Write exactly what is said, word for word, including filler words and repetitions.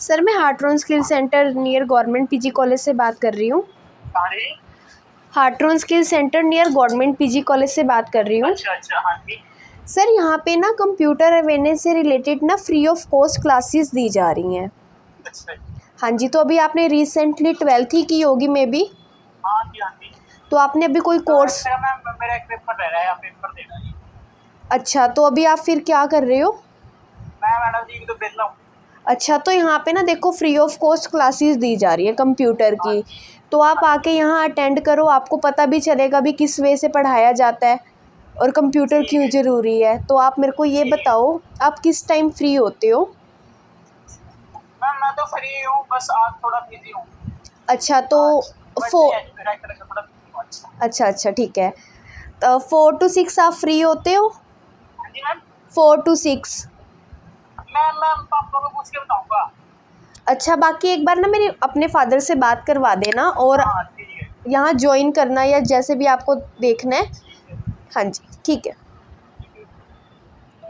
Sir मैं Hartron skill centre near government PG college से बात कर रही हूँ। Hartron skill centre near government PG college से बात कर रही हूँ। अच्छा अच्छा, हाँ जी सर यहाँ पे ना कंप्यूटर अवेयरनेस से रिलेटेड ना फ्री ऑफ कॉस्ट क्लासेस दी जा रही हैं। अच्छा हाँ जी, तो अभी आपने रिसेंटली ट्वेल्थ ही की होगी मे बी, हाँ जी हाँ जी। तो आपने अभी कोई कोर्स। मेरा मैम मेरा एक पेपर रह रहा है, पेपर देना है। अच्छा, तो अभी आप फिर क्या कर रहे हो? मैं मैडम जी तो बेचता हूँ। अच्छा, तो यहाँ पे ना देखो फ्री ऑफ कॉस्ट क्लासेस दी जा रही है कंप्यूटर की, तो आप आके यहाँ अटेंड करो, आपको पता भी चलेगा भी किस वे से पढ़ाया जाता है और कंप्यूटर क्यों ज़रूरी है। तो आप मेरे को ये बताओ आप किस टाइम फ्री होते हो? मैम मैं तो फ्री हूँ, बस आज थोड़ा बिजी हूँ। अच्छा, तो फोर अच्छा अच्छा ठीक है, तो फोर टू सिक्स आप फ्री होते हो? हाँ जी ma'am. Four two six ma'am ma'am पापा को पूछ के बताऊँगा। अच्छा, बाकी एक बार ना मेरे अपने फादर से बात करवा देना और हाँ ठीक है। यहाँ ज्वाइन करना या जैसे भी आपको देखना है। ठीक है। हाँ जी ठीक है।